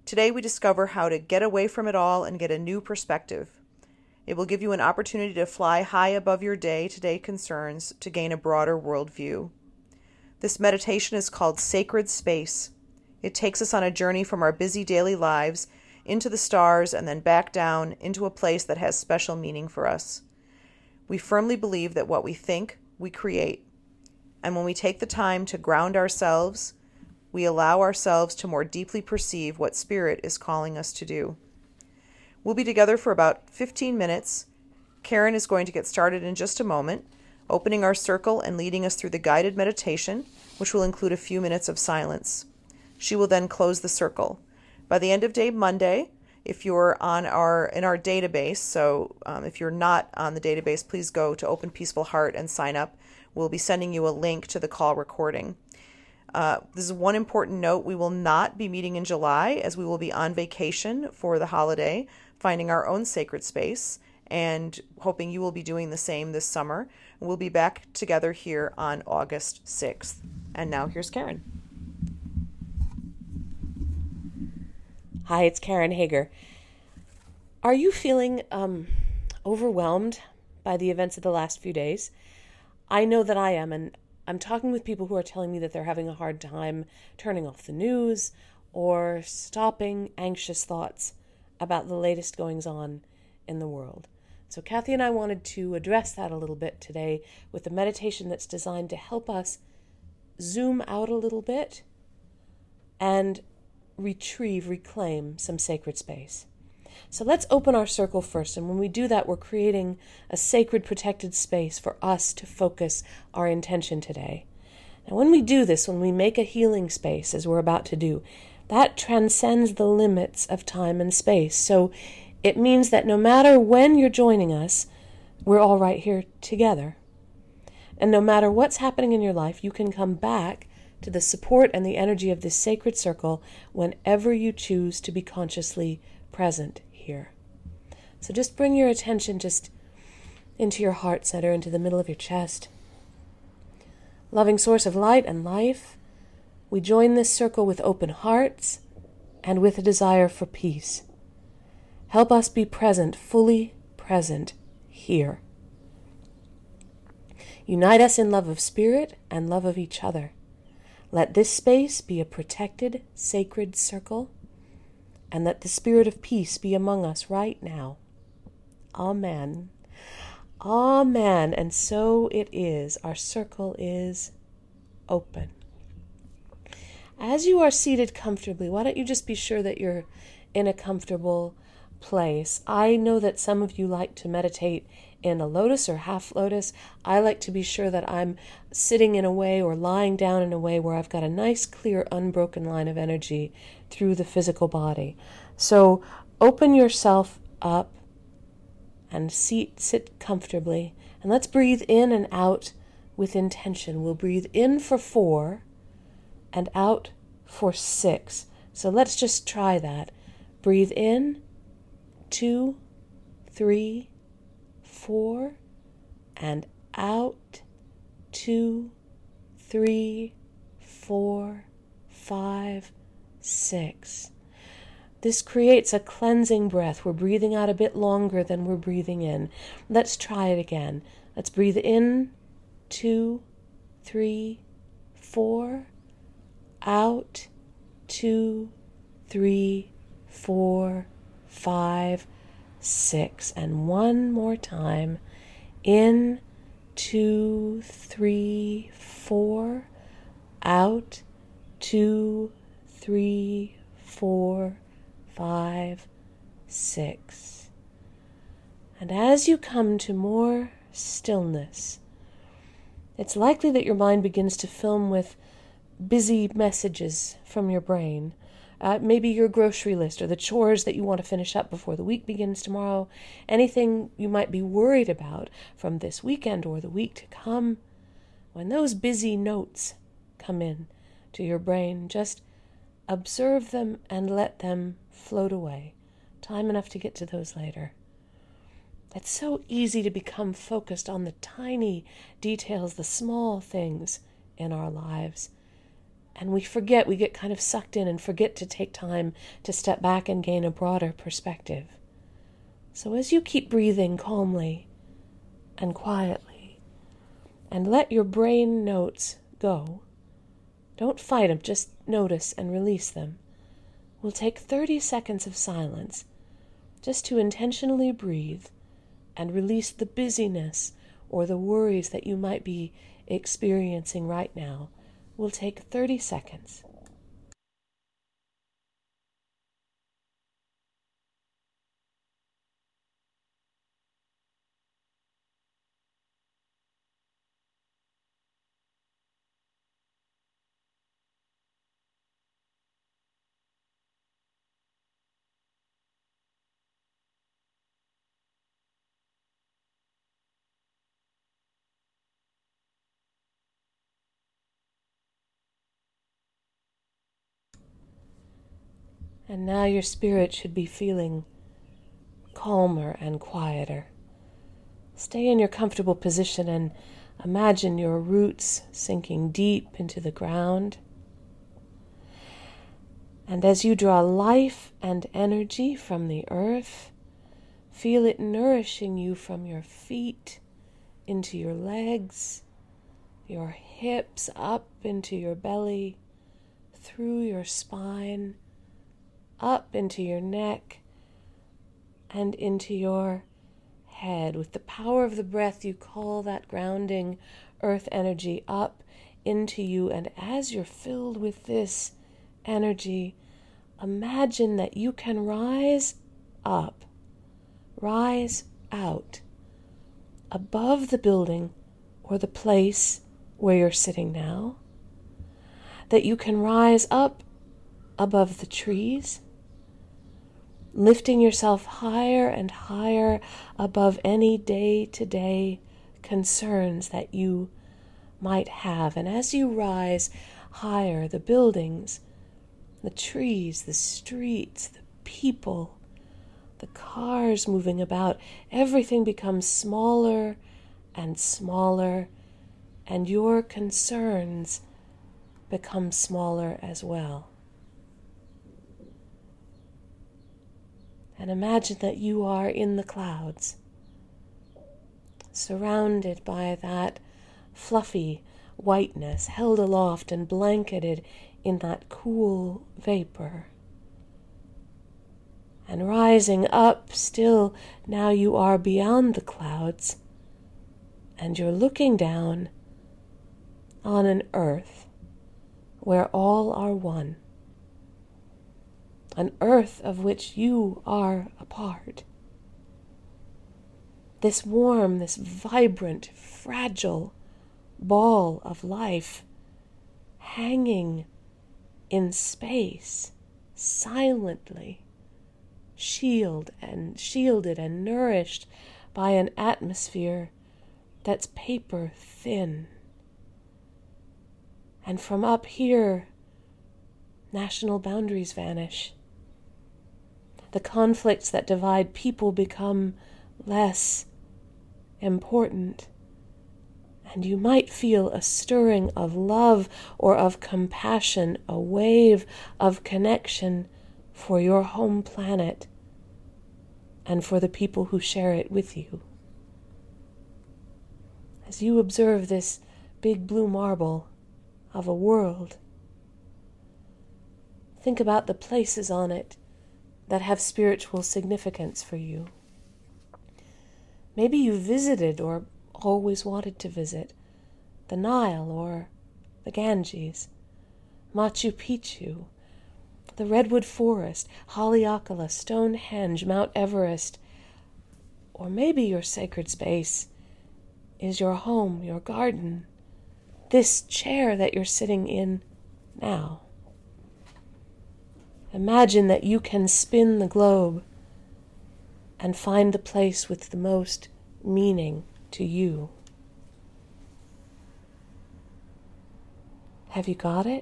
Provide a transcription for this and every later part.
Today we discover how to get away from it all and get a new perspective. It will give you an opportunity to fly high above your day-to-day concerns to gain a broader worldview. This meditation is called Sacred Space. It takes us on a journey from our busy daily lives into the stars and then back down into a place that has special meaning for us. We firmly believe that what we think, we create. And when we take the time to ground ourselves, we allow ourselves to more deeply perceive what Spirit is calling us to do. We'll be together for about 15 minutes. Karen is going to get started in just a moment, opening our circle and leading us through the guided meditation, which will include a few minutes of silence. She will then close the circle. By the end of day Monday, if you're in our database, so if you're not on the database, please go to Open Peaceful Heart and sign up. We'll be sending you a link to the call recording. This is one important note. We will not be meeting in July as we will be on vacation for the holiday, finding our own sacred space, and hoping you will be doing the same this summer. We'll be back together here on August 6th. And now here's Karen. Hi, it's Karen Hager. Are you feeling overwhelmed by the events of the last few days? I know that I am, and I'm talking with people who are telling me that they're having a hard time turning off the news or stopping anxious thoughts about the latest goings-on in the world. So Kathy and I wanted to address that a little bit today with a meditation that's designed to help us zoom out a little bit and reclaim some sacred space. So let's open our circle first, and when we do that, we're creating a sacred protected space for us to focus our intention today. And when we do this, when we make a healing space, as we're about to do, that transcends the limits of time and space. So it means that no matter when you're joining us, we're all right here together. And no matter what's happening in your life, you can come back to the support and the energy of this sacred circle whenever you choose to be consciously present here. So just bring your attention just into your heart center, into the middle of your chest. Loving source of light and life, we join this circle with open hearts and with a desire for peace. Help us be present, fully present here. Unite us in love of Spirit and love of each other. Let this space be a protected, sacred circle, and let the Spirit of peace be among us right now. Amen. Amen. And so it is. Our circle is open. As you are seated comfortably, why don't you just be sure that you're in a comfortable place. I know that some of you like to meditate in a lotus or half lotus. I like to be sure that I'm sitting in a way or lying down in a way where I've got a nice, clear, unbroken line of energy through the physical body. So open yourself up and sit comfortably. And let's breathe in and out with intention. We'll breathe in for 4 and out for 6. So let's just try that. Breathe in, 2, 3, 4, and out, 2, 3, 4, 5, 6. This creates a cleansing breath. We're breathing out a bit longer than we're breathing in. Let's try it again. Let's breathe in, 2, 3, 4, out, 2, 3, 4, 5, 6. And one more time. In, 2, 3, 4. Out, 2, 3, 4, 5, 6. And as you come to more stillness, it's likely that your mind begins to film with busy messages from your brain. Maybe your grocery list or the chores that you want to finish up before the week begins tomorrow. Anything you might be worried about from this weekend or the week to come. When those busy notes come in to your brain, just observe them and let them float away. Time enough to get to those later. It's so easy to become focused on the tiny details, the small things in our lives. And we forget, we get kind of sucked in and forget to take time to step back and gain a broader perspective. So as you keep breathing calmly and quietly, and let your brain notes go, don't fight them, just notice and release them. We'll take 30 seconds of silence just to intentionally breathe and release the busyness or the worries that you might be experiencing right now. We'll take 30 seconds. And now your spirit should be feeling calmer and quieter. Stay in your comfortable position and imagine your roots sinking deep into the ground. And as you draw life and energy from the earth, feel it nourishing you from your feet into your legs, your hips up into your belly, through your spine, up into your neck, and into your head. With the power of the breath, you call that grounding earth energy up into you. And as you're filled with this energy, imagine that you can rise up, rise out, above the building or the place where you're sitting now, that you can rise up above the trees, lifting yourself higher and higher above any day-to-day concerns that you might have. And as you rise higher, the buildings, the trees, the streets, the people, the cars moving about, everything becomes smaller and smaller, and your concerns become smaller as well. And imagine that you are in the clouds, surrounded by that fluffy whiteness, held aloft and blanketed in that cool vapor. And rising up still, now you are beyond the clouds, and you're looking down on an earth where all are one. An earth of which you are a part. This warm, this vibrant, fragile ball of life hanging in space, silently, shielded and nourished by an atmosphere that's paper thin. And from up here, national boundaries vanish. The conflicts that divide people become less important. And you might feel a stirring of love or of compassion, a wave of connection for your home planet and for the people who share it with you. As you observe this big blue marble of a world, think about the places on it that have spiritual significance for you. Maybe you visited or always wanted to visit the Nile or the Ganges, Machu Picchu, the Redwood Forest, Haleakala, Stonehenge, Mount Everest. Or maybe your sacred space is your home, your garden, this chair that you're sitting in now. Imagine that you can spin the globe and find the place with the most meaning to you. Have you got it?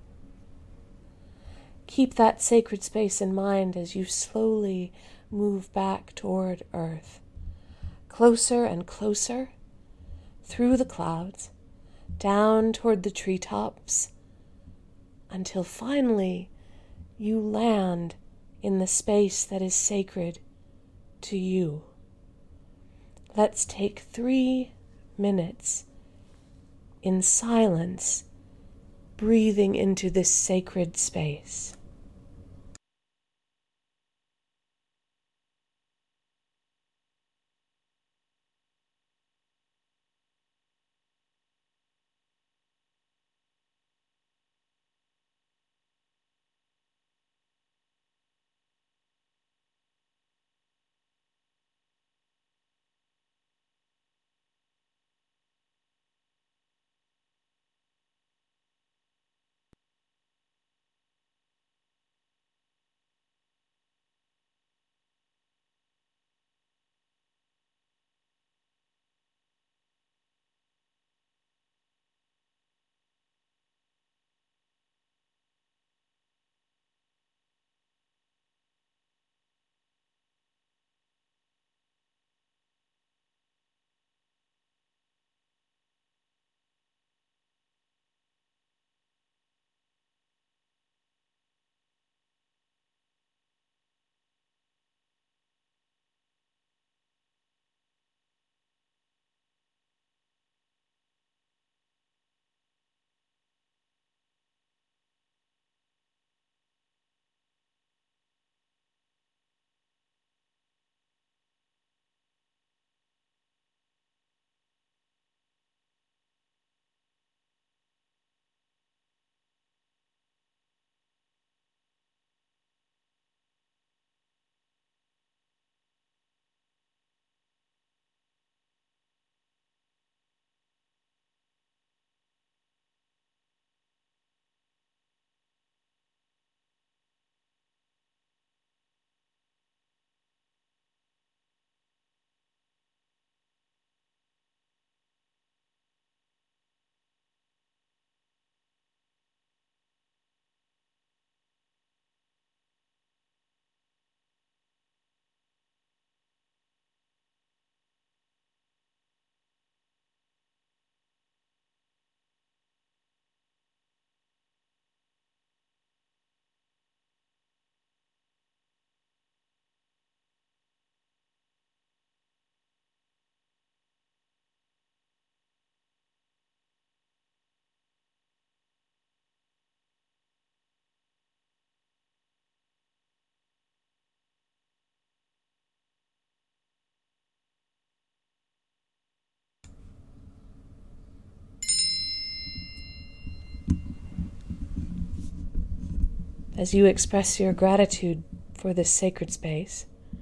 Keep that sacred space in mind as you slowly move back toward Earth, closer and closer, through the clouds, down toward the treetops, until finally you land in the space that is sacred to you. Let's take 3 minutes in silence, breathing into this sacred space. As you express your gratitude for this sacred space,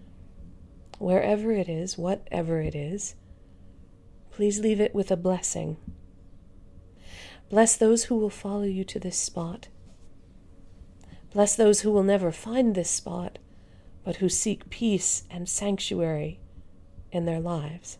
wherever it is, whatever it is, please leave it with a blessing. Bless those who will follow you to this spot. Bless those who will never find this spot, but who seek peace and sanctuary in their lives.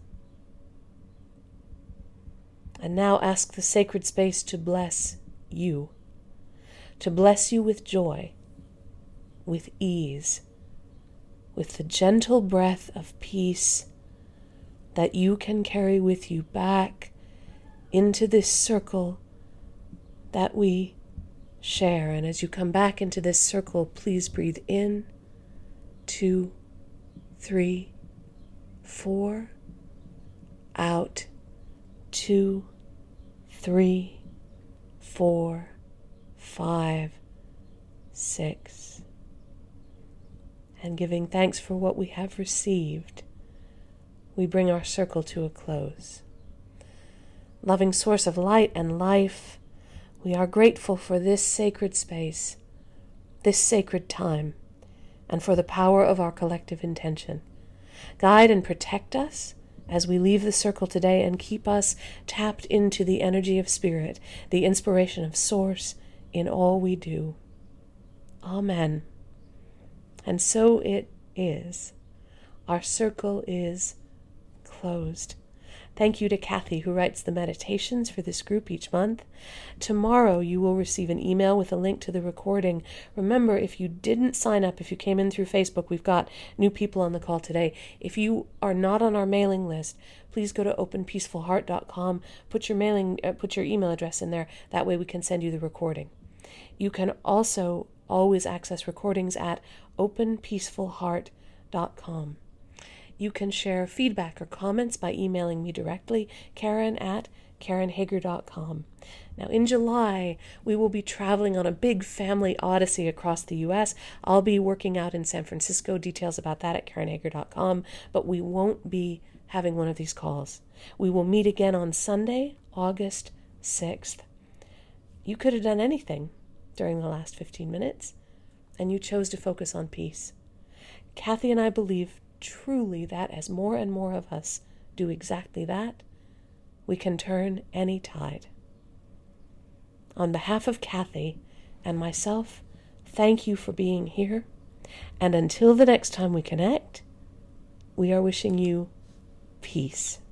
And now ask the sacred space to bless you with joy, with ease, with the gentle breath of peace that you can carry with you back into this circle that we share. And as you come back into this circle, please breathe in, 2, 3, 4, out, 2, 3, 4, 5, 6. And giving thanks for what we have received, we bring our circle to a close. Loving source of light and life, we are grateful for this sacred space, this sacred time, and for the power of our collective intention. Guide and protect us as we leave the circle today, and keep us tapped into the energy of spirit, the inspiration of source in all we do. Amen. And so it is. Our circle is closed. Thank you to Kathy, who writes the meditations for this group each month. Tomorrow you will receive an email with a link to the recording. Remember, if you didn't sign up, if you came in through Facebook, we've got new people on the call today. If you are not on our mailing list, please go to openpeacefulheart.com, put your email address in there. That way we can send you the recording. You can also always access recordings at openpeacefulheart.com. You can share feedback or comments by emailing me directly, Karen@KarenHager.com. Now, in July, we will be traveling on a big family odyssey across the U.S. I'll be working out in San Francisco. Details about that at KarenHager.com, but we won't be having one of these calls. We will meet again on Sunday, August 6th. You could have done anything during the last 15 minutes, and you chose to focus on peace. Kathy and I believe truly that as more and more of us do exactly that, we can turn any tide. On behalf of Kathy and myself, thank you for being here, and until the next time we connect, we are wishing you peace.